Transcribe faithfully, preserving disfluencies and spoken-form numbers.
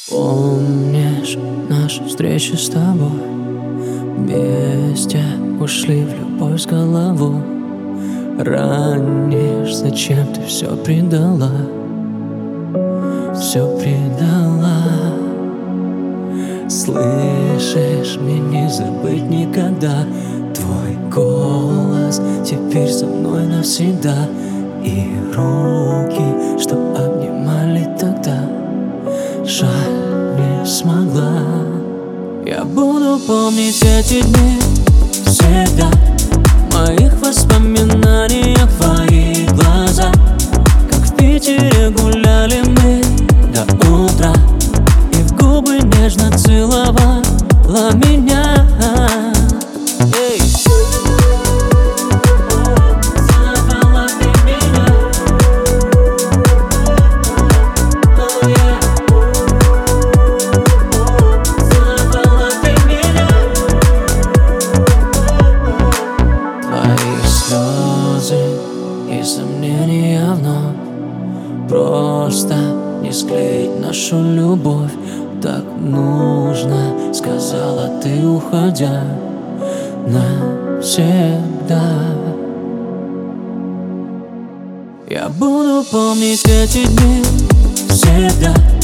Помнишь нашу встречу с тобой? Вместе ушли в любовь с головой. Ранишь, зачем ты все предала? Все предала. Слышишь, мне не забыть никогда. Твой голос теперь со мной навсегда. И руки, что обнимали тогда, жаль, не смогла. Я буду помнить эти дни всегда. В моих воспоминаниях твои глаза, как в Питере гуляли мы до утра, и в губы нежно целовала меня. Эй! Целовала ты меня. Oh, yeah. Целовала ты меня. Твои слезы и сомнения вновь. Просто не склеить нашу любовь. Так нужно, сказала ты, уходя навсегда. Я буду помнить эти дни всегда.